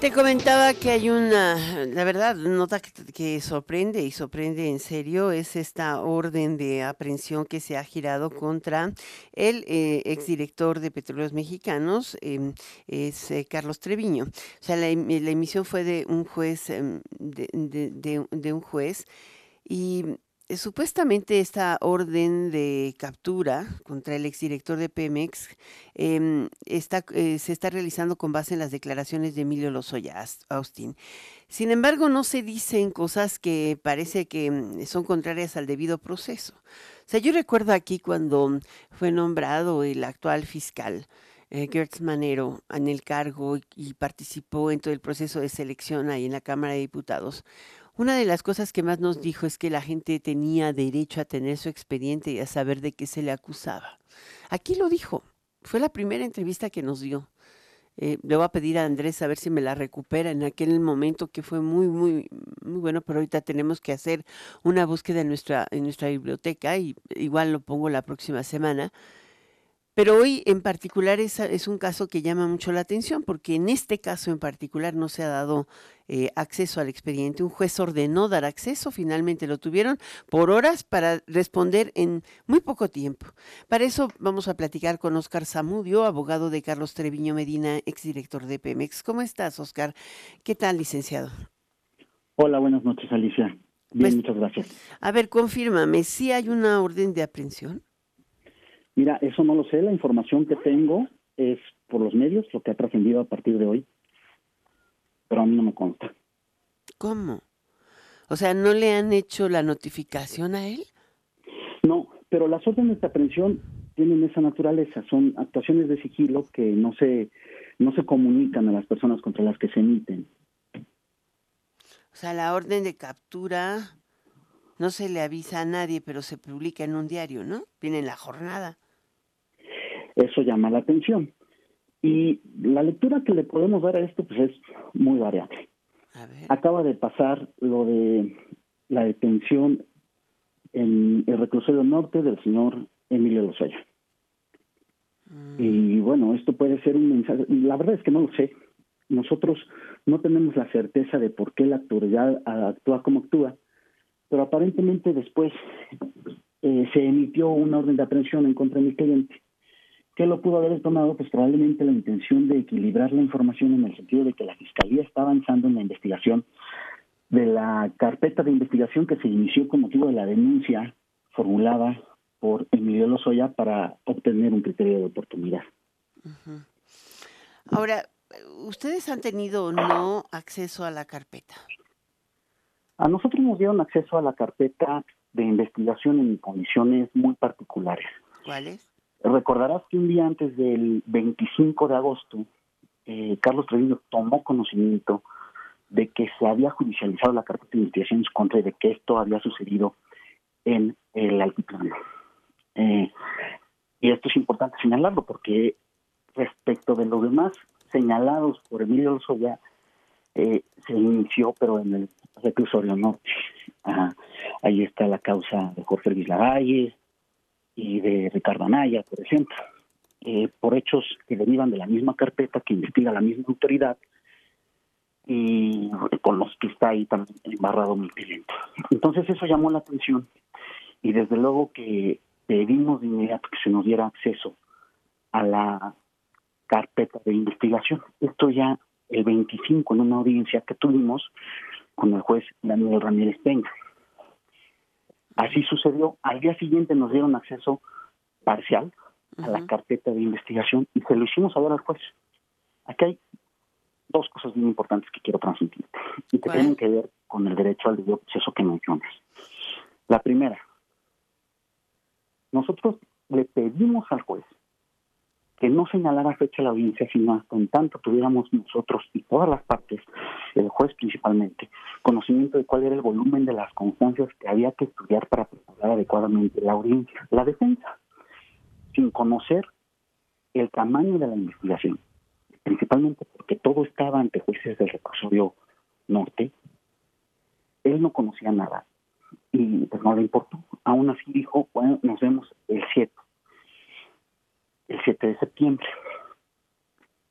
Te comentaba que hay la verdad, nota que sorprende y sorprende en serio, es esta orden de aprehensión que se ha girado contra el exdirector de Petróleos Mexicanos, es Carlos Treviño. O sea, la emisión fue de un juez, de un juez, y supuestamente esta orden de captura contra el exdirector de Pemex se está realizando con base en las declaraciones de Emilio Lozoya Austin. Sin embargo, no se dicen cosas que parece que son contrarias al debido proceso. O sea, yo recuerdo aquí cuando fue nombrado el actual fiscal, Gertz Manero, en el cargo y participó en todo el proceso de selección ahí en la Cámara de Diputados. Una de las cosas que más nos dijo es que la gente tenía derecho a tener su expediente y a saber de qué se le acusaba. Aquí lo dijo. Fue la primera entrevista que nos dio. Le voy a pedir a Andrés a ver si me la recupera en aquel momento que fue muy, muy, muy bueno, pero ahorita tenemos que hacer una búsqueda en nuestra biblioteca y igual lo pongo la próxima semana. Pero hoy en particular es un caso que llama mucho la atención porque en este caso en particular no se ha dado acceso al expediente. Un juez ordenó dar acceso, finalmente lo tuvieron por horas para responder en muy poco tiempo. Para eso vamos a platicar con Óscar Zamudio, abogado de Carlos Treviño Medina, exdirector de Pemex. ¿Cómo estás, Óscar? ¿Qué tal, licenciado? Hola, buenas noches, Alicia. Bien, Pues, muchas gracias. a ver, confírmame, ¿sí hay una orden de aprehensión? Mira, eso no lo sé. La información que tengo es por los medios, lo que ha trascendido a partir de hoy, pero a mí no me consta. ¿Cómo? O sea, ¿no le han hecho la notificación a él? No, pero las órdenes de aprehensión tienen esa naturaleza. Son actuaciones de sigilo que no se comunican a las personas contra las que se emiten. O sea, la orden de captura no se le avisa a nadie, pero se publica en un diario, ¿no? Viene en la jornada. Eso llama la atención. Y la lectura que le podemos dar a esto pues es muy variable. A ver. Acaba de pasar lo de la detención en el reclusorio norte del señor Emilio Lozoya. Y bueno, esto puede ser un mensaje. La verdad es que no lo sé. Nosotros no tenemos la certeza de por qué la autoridad actúa como actúa, pero aparentemente después se emitió una orden de aprehensión en contra de mi cliente. ¿Qué lo pudo haber tomado? Pues probablemente la intención de equilibrar la información en el sentido de que la Fiscalía está avanzando en la investigación de la carpeta de investigación que se inició con motivo de la denuncia formulada por Emilio Lozoya para obtener un criterio de oportunidad. Uh-huh. Ahora, ¿ustedes han tenido o no acceso a la carpeta? A nosotros nos dieron acceso a la carpeta de investigación en condiciones muy particulares. ¿Cuáles? Recordarás que un día antes del 25 de agosto, Carlos Treviño tomó conocimiento de que se había judicializado la carpeta de investigación en su contra y de que esto había sucedido en el altiplano. Y esto es importante señalarlo porque respecto de los demás señalados por Emilio Lozoya, se inició, pero en el reclusorio norte. Ahí está la causa de Jorge Luis Lavalle y de Ricardo Anaya, por ejemplo, por hechos que derivan de la misma carpeta que investiga la misma autoridad y con los que está ahí también embarrado mi cliente. Entonces eso llamó la atención y desde luego que pedimos de inmediato que se nos diera acceso a la carpeta de investigación. Esto ya el 25 en una audiencia que tuvimos con el juez Daniel Ramírez Peña. Así sucedió. Al día siguiente nos dieron acceso parcial a la carpeta de investigación y se lo hicimos saber al juez. Aquí hay dos cosas muy importantes que quiero transmitir y que tienen que ver con el derecho al debido proceso que mencionas. La primera, nosotros le pedimos al juez que no señalara fecha de la audiencia, sino hasta en tanto tuviéramos nosotros y todas las partes, el juez principalmente, conocimiento de cuál era el volumen de las constancias que había que estudiar para preparar adecuadamente la audiencia. La defensa, sin conocer el tamaño de la investigación, principalmente porque todo estaba ante jueces del reclusorio norte, él no conocía nada y pues no le importó. Aún así dijo, bueno, nos vemos el 7 de septiembre. Y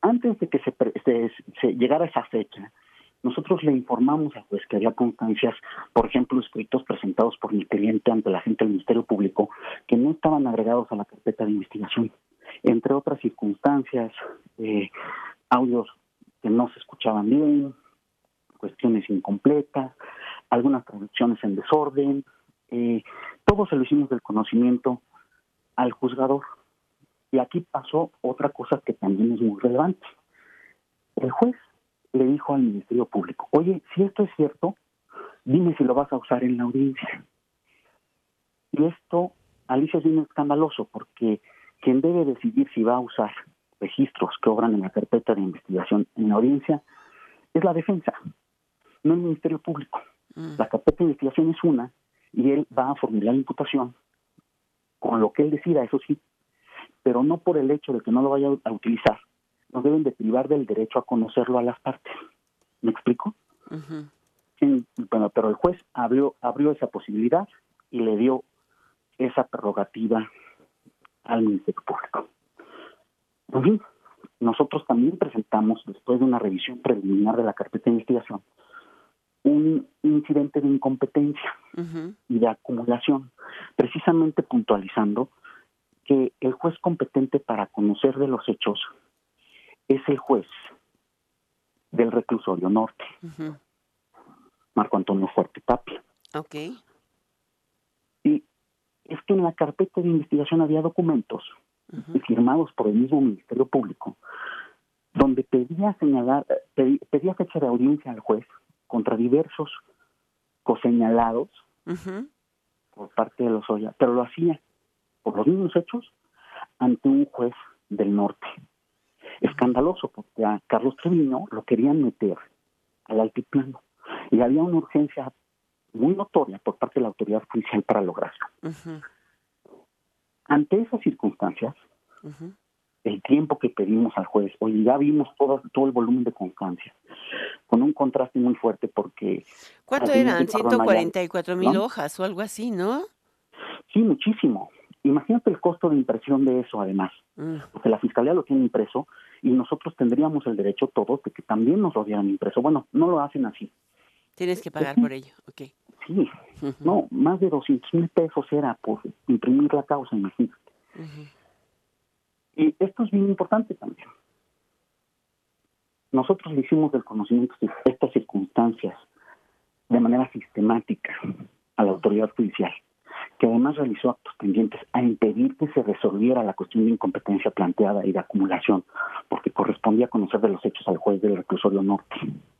antes de que se llegara esa fecha, nosotros le informamos al juez que había constancias, por ejemplo, escritos presentados por mi cliente ante la gente del Ministerio Público, que no estaban agregados a la carpeta de investigación. Entre otras circunstancias, audios que no se escuchaban bien, cuestiones incompletas, algunas traducciones en desorden. Todo se lo hicimos del conocimiento al juzgador. Y aquí pasó otra cosa que también es muy relevante. El juez le dijo al Ministerio Público, oye, si esto es cierto, dime si lo vas a usar en la audiencia. Y esto, Alicia, es bien escandaloso, porque quien debe decidir si va a usar registros que obran en la carpeta de investigación en la audiencia es la defensa, no el Ministerio Público. La carpeta de investigación es una, y él va a formular la imputación con lo que él decida, eso sí, pero no por el hecho de que no lo vaya a utilizar, nos deben de privar del derecho a conocerlo a las partes. ¿Me explico? Ujú. Bueno, pero el juez abrió esa posibilidad y le dio esa prerrogativa al Ministerio Público. En fin, nosotros también presentamos, después de una revisión preliminar de la carpeta de investigación, un incidente de incompetencia Ujú. y de acumulación, precisamente puntualizando que el juez competente para conocer de los hechos es el juez del reclusorio norte, Ujú. Marco Antonio Fuerte Tapia. Ok. Y es que en la carpeta de investigación había documentos Ujú. firmados por el mismo Ministerio Público, donde pedía fecha de audiencia al juez contra diversos coseñalados Ujú. por parte de Lozoya, pero lo hacía por los mismos hechos ante un juez del norte. Escandaloso, porque a Carlos Treviño lo querían meter al altiplano y había una urgencia muy notoria por parte de la autoridad judicial para lograrlo. Ujú. Ante esas circunstancias, Ujú. el tiempo que pedimos al juez, oye, ya vimos todo el volumen de constancia, con un contraste muy fuerte porque al ¿Cuánto final, eran? perdón, allá, 144,000 ¿perdón? hojas o algo así, ¿no? Sí, muchísimo. Imagínate el costo de impresión de eso, además, Mm. porque la Fiscalía lo tiene impreso y nosotros tendríamos el derecho todos de que también nos lo dieran impreso. Bueno, no lo hacen así. Tienes que Pues pagar sí, por ello. Ok. sí, Ujú. no, más de 200,000 pesos era por imprimir la causa, imagínate. Ujú. Y esto es bien importante también. Nosotros le hicimos del conocimiento de estas circunstancias de manera sistemática a la autoridad judicial, que además realizó actos tendientes a impedir que se resolviera la cuestión de incompetencia planteada y de acumulación, porque correspondía conocer de los hechos al juez del reclusorio norte.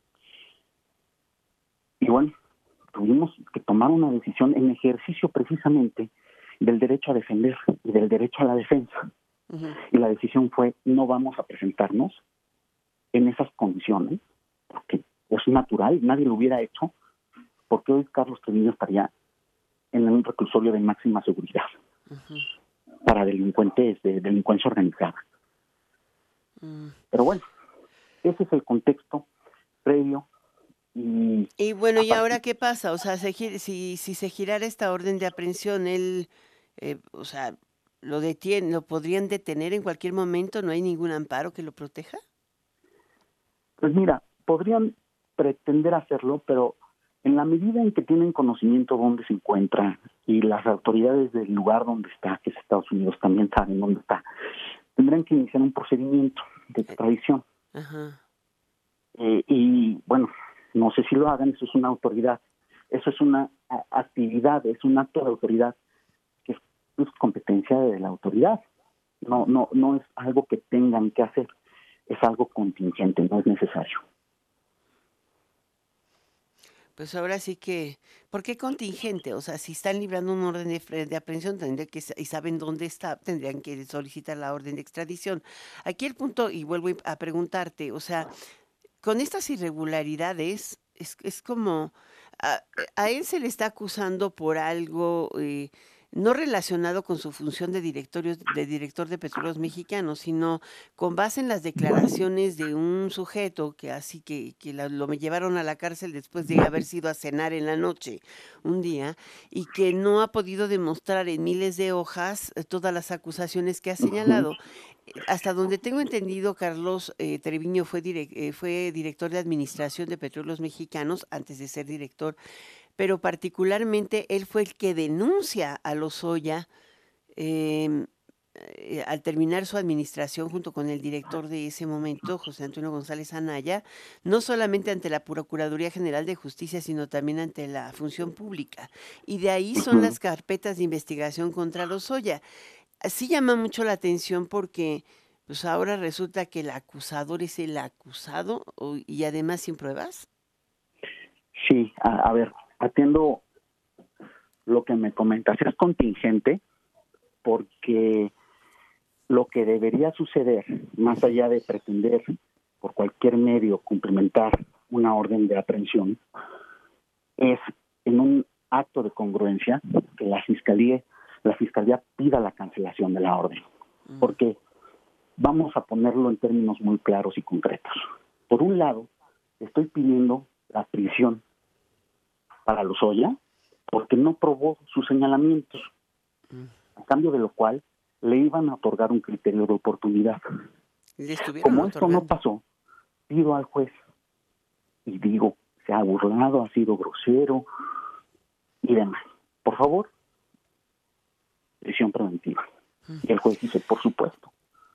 Y bueno, tuvimos que tomar una decisión en ejercicio precisamente del derecho a defender y del derecho a la defensa. Ujú. Y la decisión fue, no vamos a presentarnos en esas condiciones, porque es natural, nadie lo hubiera hecho, porque hoy Carlos Treviño estaría en un reclusorio de máxima seguridad Ujú. para delincuentes de delincuencia organizada. Mm. Pero bueno, ese es el contexto previo y Y bueno, a ¿y ahora partir, qué pasa? O sea, si se girara esta orden de aprehensión, él, o sea, lo podrían detener en cualquier momento, ¿no hay ningún amparo que lo proteja? pues mira, podrían pretender hacerlo, pero en la medida en que tienen conocimiento dónde se encuentra y las autoridades del lugar donde está, que es Estados Unidos, también saben dónde está, tendrán que iniciar un procedimiento de extradición. Ajá. Y bueno, no sé si lo hagan, eso es una autoridad, eso es una actividad, es un acto de autoridad que es competencia de la autoridad. No es algo que tengan que hacer, es algo contingente, no es necesario. Pues ahora sí que, ¿por qué contingente? O sea, si están librando un orden de aprehensión, tendría que, y saben dónde está, tendrían que solicitar la orden de extradición. Aquí el punto, y vuelvo a preguntarte, o sea, con estas irregularidades, es como, a él se le está acusando por algo, no relacionado con su función de director de Petróleos Mexicanos, sino con base en las declaraciones de un sujeto que así que lo me llevaron a la cárcel después de haber sido a cenar en la noche un día y que no ha podido demostrar en miles de hojas todas las acusaciones que ha Ujú, señalado. Hasta donde tengo entendido, Carlos Treviño fue director de administración de Petróleos Mexicanos antes de ser director, pero particularmente él fue el que denuncia a Lozoya em, al terminar su administración junto con el director de ese momento, José Antonio González Anaya, no solamente ante la Procuraduría General de Justicia, sino también ante la Función Pública. Y de ahí son ujú. las carpetas de investigación contra Lozoya. Sí llama mucho la atención porque pues ahora resulta que el acusador es el acusado y además sin pruebas. Sí, a ver, atiendo lo que me comentas, es contingente porque lo que debería suceder, más allá de pretender por cualquier medio cumplimentar una orden de aprehensión, es en un acto de congruencia que la fiscalía pida la cancelación de la orden, Mm, porque vamos a ponerlo en términos muy claros y concretos. Por un lado, estoy pidiendo la prisión para Lozoya porque no probó sus señalamientos, mm. a cambio de lo cual le iban a otorgar un criterio de oportunidad. Le estuvieron Como esto no otorgando. pasó, pido al juez y digo, se ha burlado, ha sido grosero y demás. Por favor, prisión preventiva. Y el juez dice, por supuesto,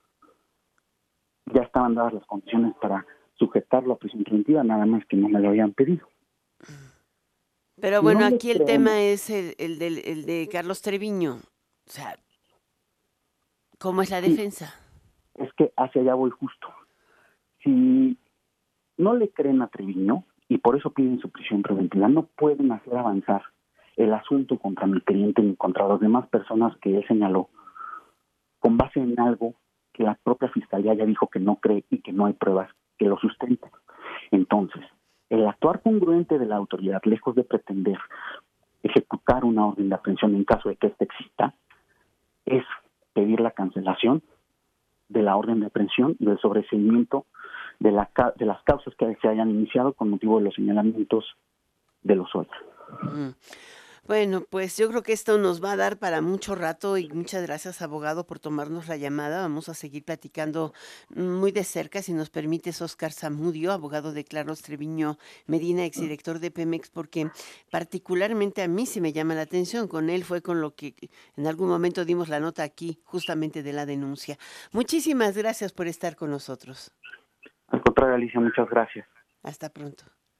ya estaban dadas las condiciones para sujetarlo a prisión preventiva, nada más que no me lo habían pedido. Pero Si no bueno, les aquí el creemos, tema es el de Carlos Treviño. O sea, ¿cómo es la sí, defensa? es que hacia allá voy justo. Si no le creen a Treviño y por eso piden su prisión preventiva, no pueden hacer avanzar el asunto contra mi cliente ni contra las demás personas que él señaló, con base en algo que la propia fiscalía ya dijo que no cree y que no hay pruebas que lo sustenten. Entonces, el actuar congruente de la autoridad, lejos de pretender ejecutar una orden de aprehensión en caso de que ésta exista, es pedir la cancelación de la orden de aprehensión y del sobreseimiento de las causas que se hayan iniciado con motivo de los señalamientos de los otros. Mm. Bueno, pues yo creo que esto nos va a dar para mucho rato y muchas gracias, abogado, por tomarnos la llamada. Vamos a seguir platicando muy de cerca, si nos permites, Oscar Zamudio, abogado de Carlos Treviño Medina, exdirector de Pemex, porque particularmente a mí se me llama la atención. Con él fue con lo que en algún momento dimos la nota aquí, justamente de la denuncia. Muchísimas gracias por estar con nosotros. Al contrario, Alicia, muchas gracias. Hasta pronto.